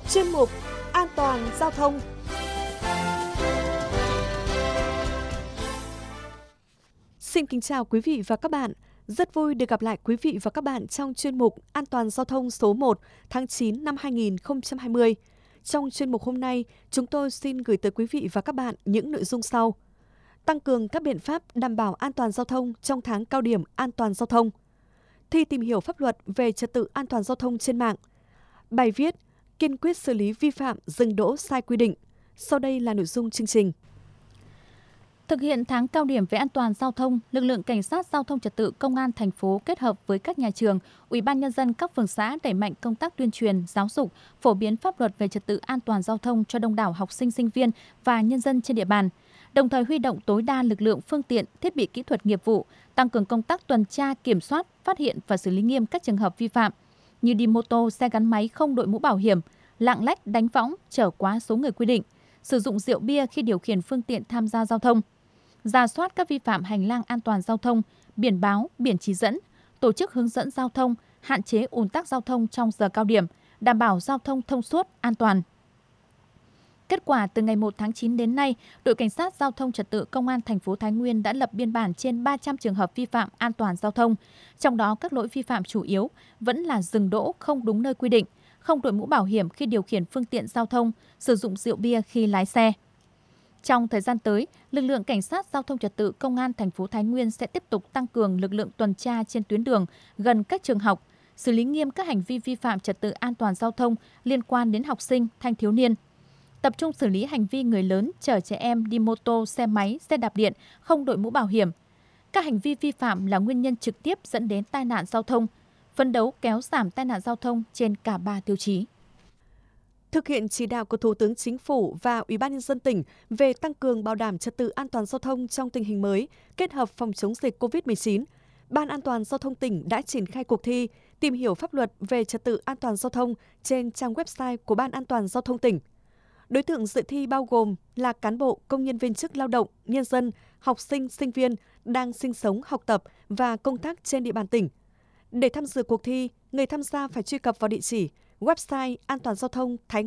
chuyên mục An toàn giao thông. Xin kính chào quý vị và các bạn. Rất vui được gặp lại quý vị và các bạn trong chuyên mục An toàn giao thông số 1 tháng 9 năm 2020. Trong chuyên mục hôm nay, chúng tôi xin gửi tới quý vị và các bạn những nội dung sau. Tăng cường các biện pháp đảm bảo an toàn giao thông trong tháng cao điểm an toàn giao thông. Thi tìm hiểu pháp luật về trật tự an toàn giao thông trên mạng. Bài viết kiên quyết xử lý vi phạm dừng đỗ sai quy định. Sau đây là nội dung chương trình. Thực hiện tháng cao điểm về an toàn giao thông, lực lượng cảnh sát giao thông trật tự công an thành phố kết hợp với các nhà trường, Ủy ban nhân dân các phường xã đẩy mạnh công tác tuyên truyền, giáo dục, phổ biến pháp luật về trật tự an toàn giao thông cho đông đảo học sinh, sinh viên và nhân dân trên địa bàn. Đồng thời huy động tối đa lực lượng, phương tiện, thiết bị kỹ thuật nghiệp vụ, tăng cường công tác tuần tra, kiểm soát, phát hiện và xử lý nghiêm các trường hợp vi phạm như đi mô tô, xe gắn máy không đội mũ bảo hiểm, lạng lách, đánh võng, chở quá số người quy định, sử dụng rượu bia khi điều khiển phương tiện tham gia giao thông. Rà soát các vi phạm hành lang an toàn giao thông, biển báo, biển chỉ dẫn, tổ chức hướng dẫn giao thông, hạn chế ùn tắc giao thông trong giờ cao điểm, đảm bảo giao thông thông suốt, an toàn. Kết quả từ ngày 1 tháng 9 đến nay, đội cảnh sát giao thông trật tự công an thành phố Thái Nguyên đã lập biên bản trên 300 trường hợp vi phạm an toàn giao thông. Trong đó các lỗi vi phạm chủ yếu vẫn là dừng đỗ không đúng nơi quy định, không đội mũ bảo hiểm khi điều khiển phương tiện giao thông, sử dụng rượu bia khi lái xe. Trong thời gian tới, lực lượng cảnh sát giao thông trật tự công an thành phố Thái Nguyên sẽ tiếp tục tăng cường lực lượng tuần tra trên tuyến đường gần các trường học, xử lý nghiêm các hành vi vi phạm trật tự an toàn giao thông liên quan đến học sinh, thanh thiếu niên. Tập trung xử lý hành vi người lớn chở trẻ em đi mô tô, xe máy, xe đạp điện không đội mũ bảo hiểm. Các hành vi vi phạm là nguyên nhân trực tiếp dẫn đến tai nạn giao thông, phấn đấu kéo giảm tai nạn giao thông trên cả 3 tiêu chí. Thực hiện chỉ đạo của Thủ tướng Chính phủ và Ủy ban nhân dân tỉnh về tăng cường bảo đảm trật tự an toàn giao thông trong tình hình mới, kết hợp phòng chống dịch COVID-19, Ban An toàn giao thông tỉnh đã triển khai cuộc thi tìm hiểu pháp luật về trật tự an toàn giao thông trên trang website của Ban An toàn giao thông tỉnh. Đối tượng dự thi bao gồm là cán bộ, công nhân viên chức lao động, nhân dân, học sinh, sinh viên đang sinh sống, học tập và công tác trên địa bàn tỉnh. Để tham dự cuộc thi, người tham gia phải truy cập vào địa chỉ website an toàn giao thông thái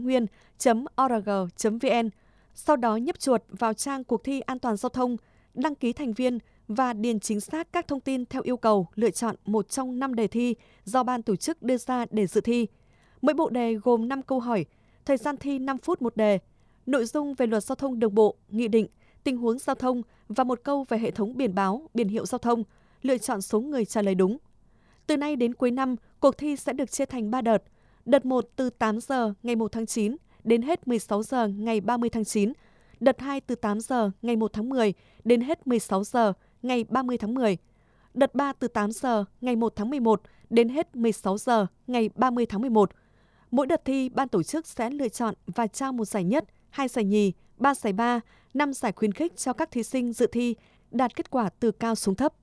nguyên.org.vn, sau đó nhấp chuột vào trang cuộc thi an toàn giao thông, đăng ký thành viên và điền chính xác các thông tin theo yêu cầu, lựa chọn một trong 5 đề thi do ban tổ chức đưa ra để dự thi. Mỗi bộ đề gồm 5 câu hỏi, thời gian thi 5 phút một đề, nội dung về luật giao thông đường bộ, nghị định, tình huống giao thông và một câu về hệ thống biển báo, biển hiệu giao thông, lựa chọn số người trả lời đúng. Từ nay đến cuối năm, cuộc thi sẽ được chia thành 3 đợt. Đợt 1 từ 8 giờ ngày 1 tháng 9 đến hết 16 giờ ngày 30 tháng 9. Đợt 2 từ 8 giờ ngày 1 tháng 10 đến hết 16 giờ ngày 30 tháng 10. Đợt 3 từ 8 giờ ngày 1 tháng 11 đến hết 16 giờ ngày 30 tháng 11. Mỗi đợt thi, ban tổ chức sẽ lựa chọn và trao một giải nhất, 2 giải nhì, 3 giải ba, 5 giải khuyến khích cho các thí sinh dự thi đạt kết quả từ cao xuống thấp.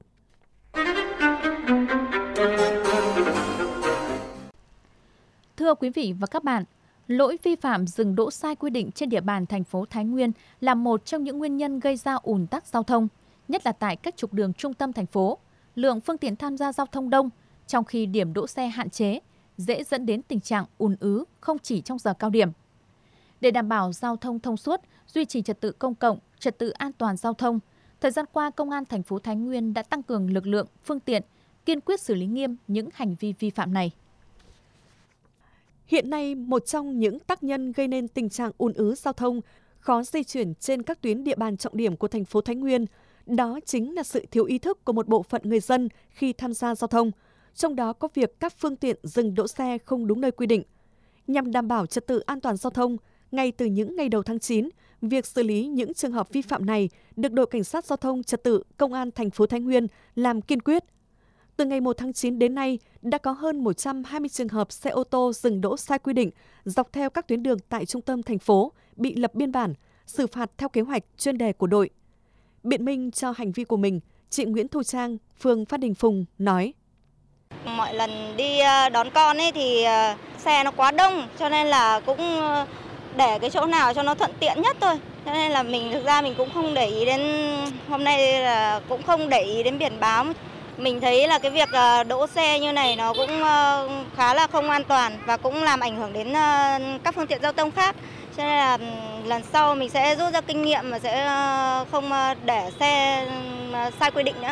Thưa quý vị và các bạn, lỗi vi phạm dừng đỗ sai quy định trên địa bàn thành phố Thái Nguyên là một trong những nguyên nhân gây ra ùn tắc giao thông, nhất là tại các trục đường trung tâm thành phố. Lượng phương tiện tham gia giao thông đông, trong khi điểm đỗ xe hạn chế, dễ dẫn đến tình trạng ùn ứ không chỉ trong giờ cao điểm. Để đảm bảo giao thông thông suốt, duy trì trật tự công cộng, trật tự an toàn giao thông, thời gian qua Công an thành phố Thái Nguyên đã tăng cường lực lượng, phương tiện, kiên quyết xử lý nghiêm những hành vi vi phạm này. Hiện nay, một trong những tác nhân gây nên tình trạng ùn ứ giao thông, khó di chuyển trên các tuyến địa bàn trọng điểm của thành phố Thái Nguyên, đó chính là sự thiếu ý thức của một bộ phận người dân khi tham gia giao thông, trong đó có việc các phương tiện dừng đỗ xe không đúng nơi quy định. Nhằm đảm bảo trật tự an toàn giao thông, ngay từ những ngày đầu tháng 9, việc xử lý những trường hợp vi phạm này được đội cảnh sát giao thông trật tự Công an thành phố Thái Nguyên làm kiên quyết. Từ ngày 1 tháng 9 đến nay, đã có hơn 120 trường hợp xe ô tô dừng đỗ sai quy định dọc theo các tuyến đường tại trung tâm thành phố bị lập biên bản, xử phạt theo kế hoạch chuyên đề của đội. Biện minh cho hành vi của mình, chị Nguyễn Thu Trang, phường Phát Đình Phùng nói: Mọi lần đi đón con ấy thì xe nó quá đông, cho nên là cũng để cái chỗ nào cho nó thuận tiện nhất thôi. Cho nên là thực ra mình cũng không để ý đến, hôm nay là cũng không để ý đến biển báo. Mình thấy là cái việc đỗ xe như này nó cũng khá là không an toàn và cũng làm ảnh hưởng đến các phương tiện giao thông khác. Cho nên là lần sau mình sẽ rút ra kinh nghiệm và sẽ không để xe sai quy định nữa.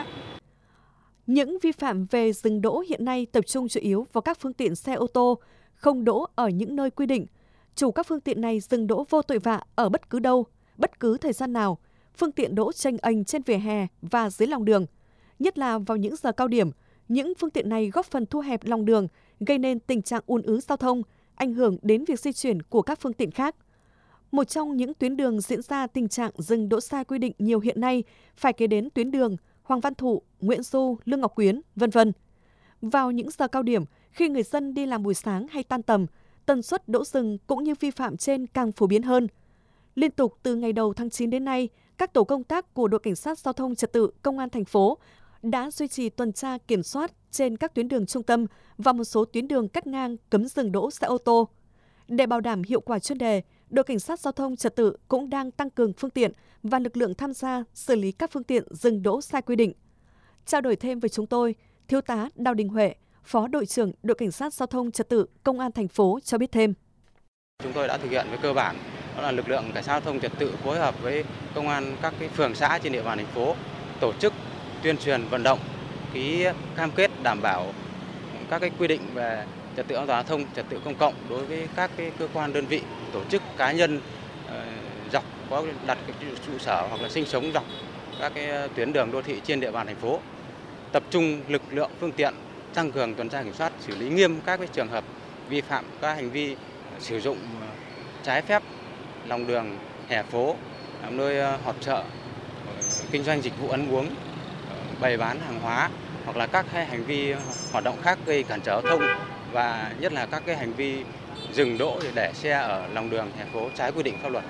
Những vi phạm về dừng đỗ hiện nay tập trung chủ yếu vào các phương tiện xe ô tô không đỗ ở những nơi quy định. Chủ các phương tiện này dừng đỗ vô tội vạ ở bất cứ đâu, bất cứ thời gian nào. Phương tiện đỗ chênh ênh trên vỉa hè và dưới lòng đường. Nhất là vào những giờ cao điểm, những phương tiện này góp phần thu hẹp lòng đường, gây nên tình trạng ùn ứ giao thông, ảnh hưởng đến việc di chuyển của các phương tiện khác. Một trong những tuyến đường diễn ra tình trạng dừng đỗ sai quy định nhiều hiện nay phải kể đến tuyến đường Hoàng Văn Thụ, Nguyễn Du, Lương Ngọc Quyến, v.v. Vào những giờ cao điểm, khi người dân đi làm buổi sáng hay tan tầm, tần suất đỗ dừng cũng như vi phạm trên càng phổ biến hơn. Liên tục từ ngày đầu tháng 9 đến nay, các tổ công tác của đội cảnh sát giao thông trật tự Công an thành phố đã duy trì tuần tra kiểm soát trên các tuyến đường trung tâm và một số tuyến đường cắt ngang cấm dừng đỗ xe ô tô. Để bảo đảm hiệu quả chuyên đề, đội cảnh sát giao thông trật tự cũng đang tăng cường phương tiện và lực lượng tham gia xử lý các phương tiện dừng đỗ sai quy định. Trao đổi thêm với chúng tôi, Thiếu tá Đào Đình Huệ, Phó đội trưởng đội cảnh sát giao thông trật tự Công an thành phố cho biết thêm. Chúng tôi đã thực hiện với cơ bản đó là lực lượng cảnh sát giao thông trật tự phối hợp với công an các cái phường xã trên địa bàn thành phố tổ chức tuyên truyền vận động, ký cam kết đảm bảo các cái quy định về trật tự an toàn giao thông, trật tự công cộng đối với các cái cơ quan đơn vị, tổ chức cá nhân dọc có đặt cái trụ sở hoặc là sinh sống dọc các cái tuyến đường đô thị trên địa bàn thành phố. Tập trung lực lượng phương tiện tăng cường tuần tra kiểm soát, xử lý nghiêm các cái trường hợp vi phạm các hành vi sử dụng trái phép lòng đường, hè phố, làm nơi họp chợ, kinh doanh dịch vụ ăn uống, bày bán hàng hóa hoặc là các hành vi hoạt động khác gây cản trở giao thông và nhất là các cái hành vi dừng đỗ để xe ở lòng đường, hè phố trái quy định pháp luật.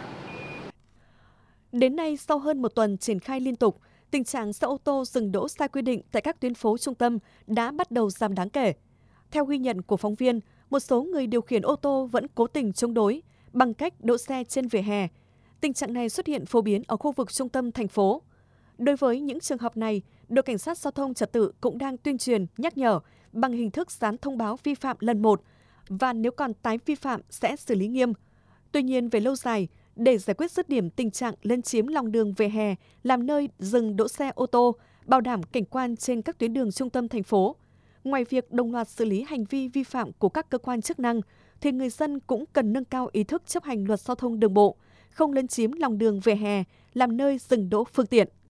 Đến nay, sau hơn một tuần triển khai liên tục, tình trạng xe ô tô dừng đỗ sai quy định tại các tuyến phố trung tâm đã bắt đầu giảm đáng kể. Theo ghi nhận của phóng viên, một số người điều khiển ô tô vẫn cố tình chống đối bằng cách đỗ xe trên vỉa hè. Tình trạng này xuất hiện phổ biến ở khu vực trung tâm thành phố. Đối với những trường hợp này, đội cảnh sát giao thông trật tự cũng đang tuyên truyền, nhắc nhở bằng hình thức dán thông báo vi phạm lần 1 và nếu còn tái vi phạm sẽ xử lý nghiêm. Tuy nhiên, về lâu dài, để giải quyết dứt điểm tình trạng lấn chiếm lòng đường vỉa hè làm nơi dừng đỗ xe ô tô, bảo đảm cảnh quan trên các tuyến đường trung tâm thành phố, ngoài việc đồng loạt xử lý hành vi vi phạm của các cơ quan chức năng, thì người dân cũng cần nâng cao ý thức chấp hành luật giao thông đường bộ, không lấn chiếm lòng đường vỉa hè làm nơi dừng đỗ phương tiện.